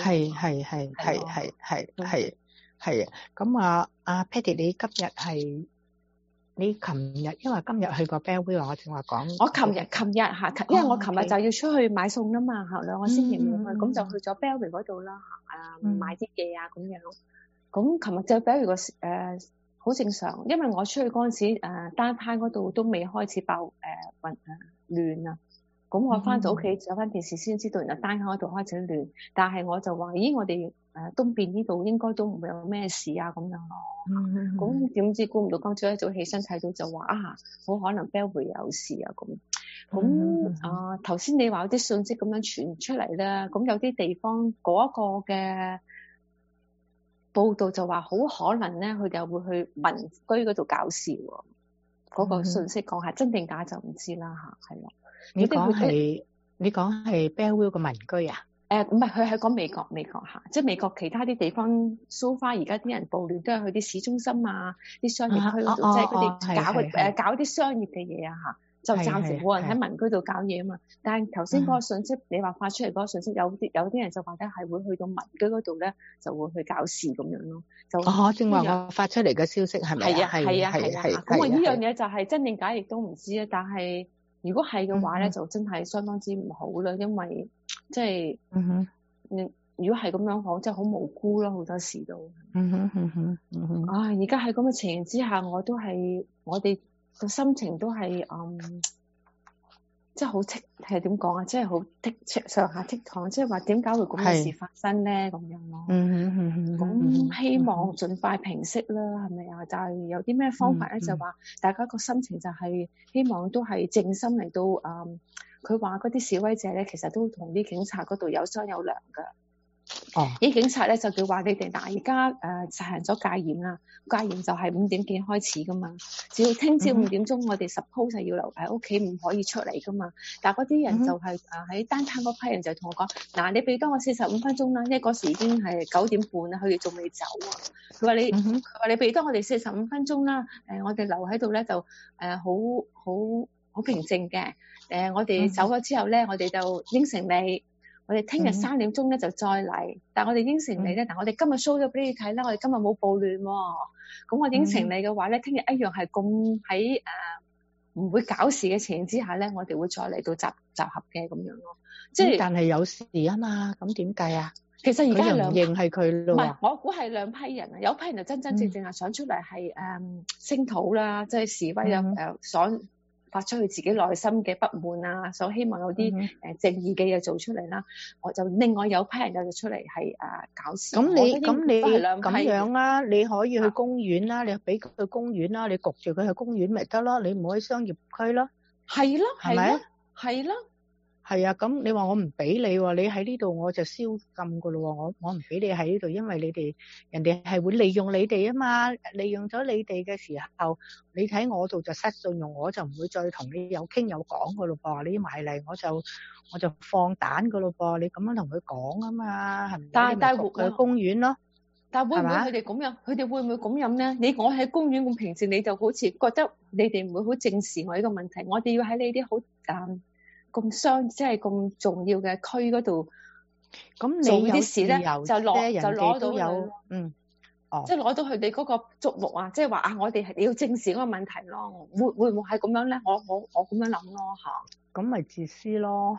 係啊，咁Patty， 你琴日因為今日去過 Belleville， 我正話講。 我琴日因為我琴日就要出去買餸啦嘛，2個星期冇去，咁就去咗 Belleville 嗰度啦，買啲嘢啊咁樣。咁琴日就 Belleville 個好正常，因為我出去嗰陣時，downtown 嗰度都未開始爆亂啊。咁我翻到屋企有翻電視先知道，原來downtown嗰度開始亂。但係我就話，咦，我哋東邊呢度應該都唔會有咩事啊咁樣咯。咁點知估唔到今朝一早起身睇到就話好可能 Belleville 有事啊咁。咁頭先你話有啲信息咁樣傳出嚟咧，咁有啲地方嗰個嘅報道就話好可能咧，佢哋會去民居嗰度搞事喎。嗰個信息講係真定假就唔知啦嚇，係咯。 你講係 Belleville 嘅民居啊？ 唔係，佢係講美國嚇，即係美國其他啲地方 so far 而家啲人暴亂都係去啲市中心啊，啲商業區嗰度，即係佢哋搞啲商業嘅嘢啊嚇，就暫時冇人喺民居度搞嘢啊嘛。但係頭先嗰個信息，你話發出嚟嗰個信息，有啲人就話咧係會去到民居嗰度咧，就會去搞事咁樣咯。 正話我發出嚟嘅消息係咪？ 係啊。咁我呢樣嘢就係真定假亦都唔知啊，但係。如果係嘅話咧，就真係相當之唔好啦，因為即係，如果係咁樣講，真係好無辜咯，好多時都。而家喺咁嘅情形之下，我哋個心情都係即係好係點講啊？即係好上下倜儻，即係話點解會咁嘅事發生咧？咁樣咯。咁希望盡快平息啦，係咪啊？就係有啲咩方法咧？就話大家個心情就係希望都係正心嚟到。佢話嗰啲示威者咧，其實都同啲警察嗰度有商有量㗎。啲警察咧就叫話你哋而家實行咗戒嚴啦，戒嚴就係5點幾開始噶嘛，只要聽朝5點鐘，我哋 suppose 係要留喺屋企，唔可以出嚟噶嘛。但係嗰啲人就係喺downtown嗰批人就同我講，你俾多我45分鐘啦，因為嗰時已經係9點半啦，佢哋仲未走啊。佢話你俾多我哋45分鐘啦，我哋留喺度咧就好平靜嘅。我哋走咗之後咧，我哋就應承你。我哋聽日3點鐘咧就再嚟，但係我哋應承你咧，但係我哋今日 show 咗俾你睇啦，我哋今日冇暴亂喎。咁我應承你嘅話咧，聽日一樣係咁喺唔會搞事嘅情形之下咧，我哋會再嚟到集合嘅咁樣咯。即係但係有事啊嘛，咁點計啊？ 其實而家係兩， 佢就唔認係佢咯。 唔係，我估係兩批人啊，有批人就真真正正係想出嚟係聲討啦，即係示威啊，想發出佢自己內心嘅不滿啊，想希望有啲正義嘅嘢做出嚟啦。我就另外有批人就出嚟係搞事。咁你咁樣啊，你可以去公園啦，你俾佢去公園啦，你焗住佢去公園咪得咯，你唔可以商業區咯。 係咯， 係咪？ 係咯。 係啊，咁你話我唔俾你喎，你喺呢度我就宵禁噶咯喎，我唔俾你喺呢度，因為人哋係會利用你哋啊嘛，利用咗你哋嘅時候，你喺我度就失信用，我就唔會再同你有傾有講噶咯噃，你埋嚟我就放蛋噶咯噃，你咁樣同佢講啊嘛，係咪？但係佢去公園咯。 但會唔會佢哋咁樣？佢哋會唔會咁樣咧？我喺公園咁平靜，你就好似覺得你哋唔會好正視我呢個問題。我哋要喺你啲好即係咁重要嘅區嗰度，咁你啲事咧就攞到有即係攞到佢哋嗰個矚目啊！即係話我哋係要正視嗰個問題咯。會唔會係咁樣咧？我咁樣諗咯嚇。 咁咪自私咯。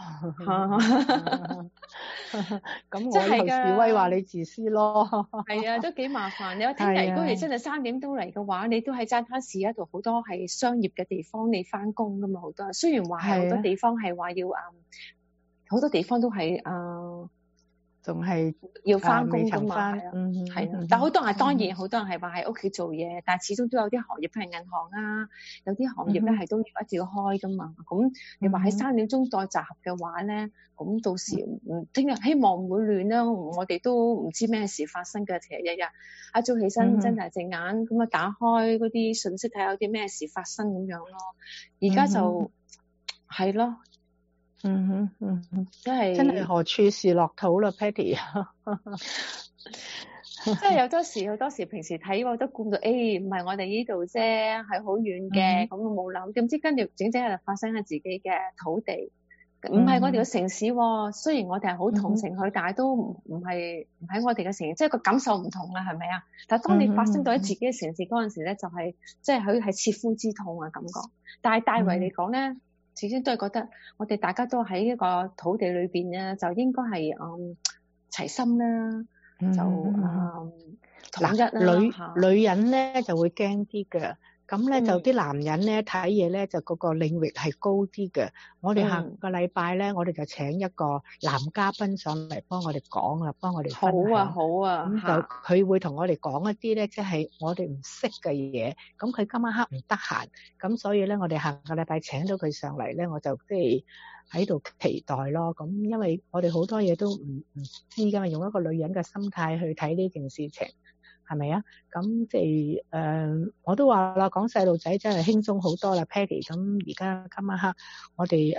咁我又示威話你自私咯。 係啊，都幾麻煩。你話聽日如果你真係3點都嚟嘅話，你都喺爭灘市嗰度好多係商業嘅地方，你翻工噶嘛好多。雖然話係好多地方係話要好多地方都係仲係要翻工噶嘛，係啊，但好多人當然好多人係話喺屋企做嘢，但係始終都有啲行業譬如銀行啊，有啲行業咧係都一定要開噶嘛。咁你話喺3點鐘再集合嘅話咧，咁到時聽日希望唔會亂啦。我哋都唔知咩事發生嘅，其實日日一早起身睜大隻眼咁打開嗰啲信息睇下有啲咩事發生咁樣咯。而家就係咯。真係何處是樂土啦 ，Patty。 即係有多時平時睇我都估到，唔係我哋呢度啫，係好遠嘅，咁我冇諗，點知跟住整就發生喺自己嘅土地，唔係我哋嘅城市喎。雖然我哋係好同情佢，但係都唔係喺我哋嘅城市，即係個感受唔同啦，係咪啊？但係當你發生到喺自己嘅城市嗰陣時咧，就係即係佢係切膚之痛嘅感覺。但係大圍嚟講咧。始終都係覺得我哋大家都喺一個土地裏邊咧，就應該係齊心啦，就統一啦。 女人咧就會驚啲嘅，咁咧就啲男人咧睇嘢咧就嗰個領域係高啲嘅。我哋下個禮拜咧，我哋就請一個男嘉賓上嚟幫我哋講啦，幫我哋分享。 好啊， 咁就佢會同我哋講一啲咧，即係我哋唔識嘅嘢。咁佢今晚黑唔得閒，咁所以咧，我哋下個禮拜請到佢上嚟咧，我就即係喺度期待咯。咁因為我哋好多嘢都唔知㗎嘛，用一個女人嘅心態去睇呢件事情。係咪啊？咁即係我都話啦，講細路仔真係輕鬆好多啦 ，Patty。咁而家今晚黑我哋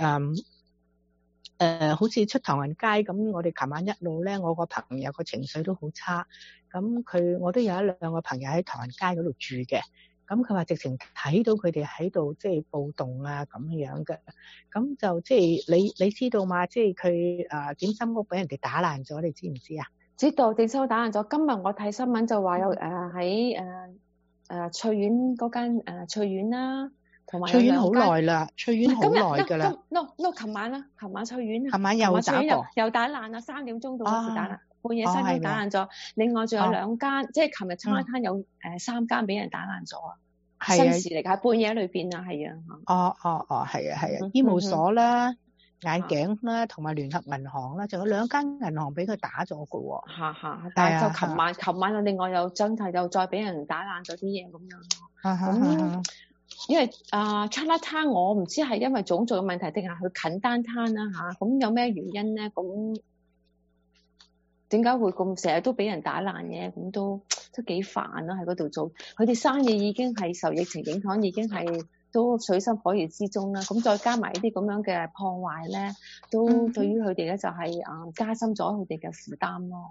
好似出唐人街咁，我哋琴晚一路咧，我個朋友個情緒都好差。咁我都有1-2個朋友喺唐人街嗰度住嘅。咁佢話直情睇到佢哋喺度即係暴動啊咁樣嘅。咁就即係你知道嘛？即係佢點心屋俾人哋打爛咗，你知唔知啊？ 知道點心打爛咗。今日我睇新聞就話有喺翠苑嗰間翠苑啦，同埋翠苑好耐啦，翠苑好耐㗎啦。 no，琴晚啦，琴晚翠苑， 琴晚又打過， 又打爛啦，3點鐘到嗰時打爛，半夜3點打爛咗。另外仲有2間，即係琴日餐攤有3間俾人打爛咗啊！新事嚟㗎，半夜裏邊啊，係啊。 係啊，醫務所啦。眼鏡啦，同埋聯合銀行啦，仲有2間銀行俾佢打咗嘅喎。 但係就琴晚另外又真係又再俾人打爛咗啲嘢咁樣咯。因為Chinatown我唔知係因為種族嘅問題定係佢近單攤啦嚇。咁有咩原因咧？咁點解會咁成日都俾人打爛嘅？咁都幾煩咯，喺嗰度做。佢哋生意已經係受疫情影響，已經係都水深火熱之中啦，咁再加埋呢啲咁樣嘅破壞咧，都對於佢哋咧就係加深咗佢哋嘅負擔咯。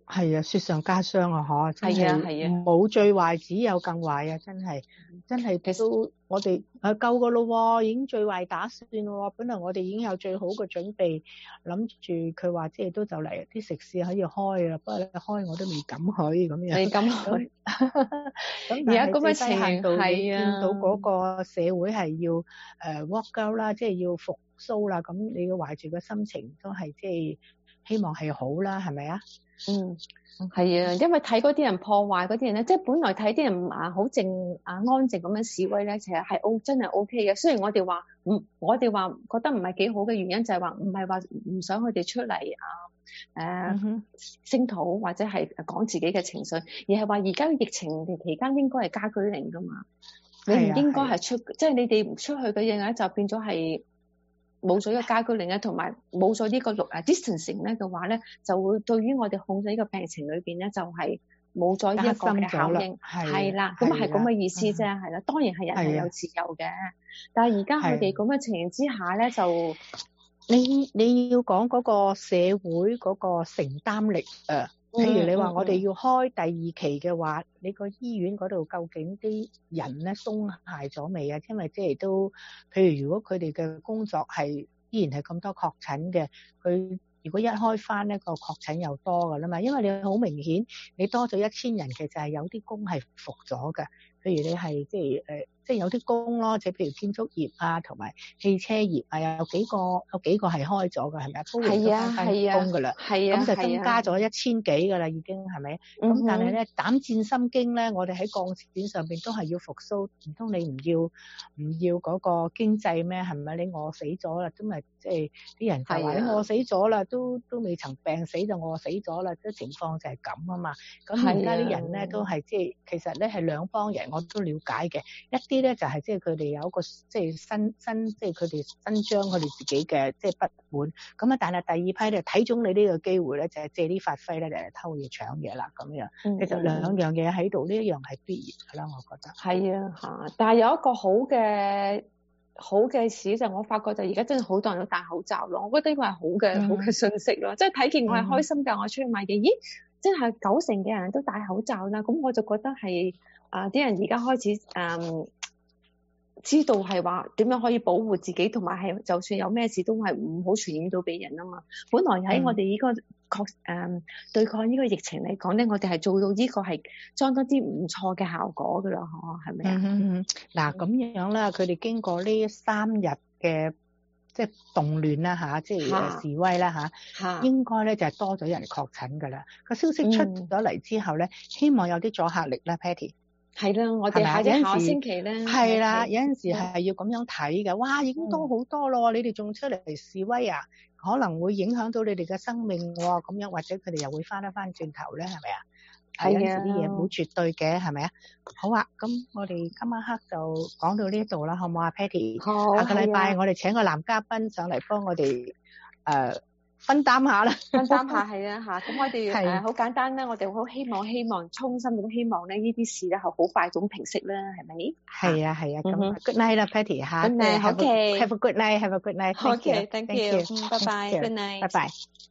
係啊，雪上加霜啊，嗬，真係啊， 冇最壞，只有更壞啊，真係都我哋夠噶咯，已經最壞打算咯。本來我哋已經有最好嘅準備，諗住佢話即係都就嚟啲食肆可以開啊，不過你開我都未敢去咁樣。 未敢去。 咁而家咁嘅情形係啊，見到嗰個社會係要work out 啦，即係要復甦啦，咁你要懷住個心情都係即係希望係好啦，係咪啊？ 係啊，因為睇嗰啲人破壞嗰啲人咧，即係本來睇啲人好靜安靜咁樣示威咧，其實係真係 OK 嘅。雖然我哋話覺得唔係幾好嘅原因就係話唔係話唔想佢哋出嚟聲討或者係講自己嘅情緒，而係話而家疫情期間應該係家居令噶嘛，你唔應該係即係你哋唔出去嘅嘢咧，就變咗係冇咗呢個家居令咧，同埋冇咗呢個distancing 咧嘅話咧，就會對於我哋控制呢個病情裏邊咧，就係冇咗呢一個嘅效應，係啦，咁係咁嘅意思啫，係啦，當然係人係有自由嘅，但係而家佢哋咁嘅情形之下咧，就你要講嗰個社會嗰個承擔力譬如你話我哋要開第二期嘅話，你個醫院嗰度究竟啲人咧鬆懈咗未啊？因為即係都，譬如如果佢哋嘅工作係依然係咁多確診嘅，佢如果一開翻呢個確診又多噶啦嘛，因為你好明顯你多咗1000人，其實係有啲工係復咗嘅。譬如你係即係有啲工咯，即係譬如建築業啊，同埋汽車業啊，有幾個係開咗嘅，係咪啊？都回咗翻工噶啦，咁就增加咗1000幾噶啦，已經係咪？咁但係咧膽戰心驚咧，我哋喺鋼線上邊都係要復甦，唔通你唔要嗰個經濟咩？係咪？你餓死咗啦，都咪即係啲人就話你餓死咗啦，都未曾病死就餓死咗啦，即情況就係咁啊嘛。咁而家啲人咧都係即係其實咧係兩幫人。我都了解嘅，一啲咧就係即係佢哋有一個即係新即係佢哋伸張佢哋自己嘅即係不滿，咁啊但係第二批咧睇中你呢個機會咧就係借啲發揮咧就係偷嘢搶嘢啦咁樣，其實兩樣嘢喺度，呢一樣係必然㗎啦，我覺得。係啊嚇， 但係有一個好嘅事就我發覺就而家真係好多人都戴口罩咯，我覺得呢個係好嘅信息咯，即係睇見我係開心㗎，我出去買嘢，咦真係90%嘅人都戴口罩啦，咁我就覺得係。啲人而家開始知道係話點樣可以保護自己，同埋係就算有咩事都係唔好傳染到俾人啊嘛。本來喺我哋呢個對抗呢個疫情嚟講咧，我哋係做到呢個係相當之唔錯嘅效果噶啦，係咪啊？ 嗱咁樣啦，佢哋經過呢3日嘅即係動亂啦嚇，即係示威啦嚇，應該咧就係多咗人確診噶啦。個消息出咗嚟之後咧，希望有啲阻嚇力啦 Patty。 係啦，我哋下星期咧， 係啦，有陣時係要咁樣睇嘅。哇，已經多好多咯，你哋仲出嚟示威啊？可能會影響到你哋嘅生命喎，咁樣或者佢哋又會翻轉頭咧，係咪啊？係有陣時啲嘢冇絕對嘅，係咪啊？好啊，咁我哋今晚黑就講到呢度啦，好唔好啊 Patty？好，下個禮拜我哋請個男嘉賓上嚟幫我哋分擔下啦， 分擔下係啊嚇，咁我哋好簡單啦，我哋好希望衷心咁希望咧，呢啲事咧係好快咁平息啦，係咪？ 係啊，咁 good night 啦 Patty 嚇， Good night，OK， have a good night，have a good night， OK，thank you，拜拜，good night， 拜拜。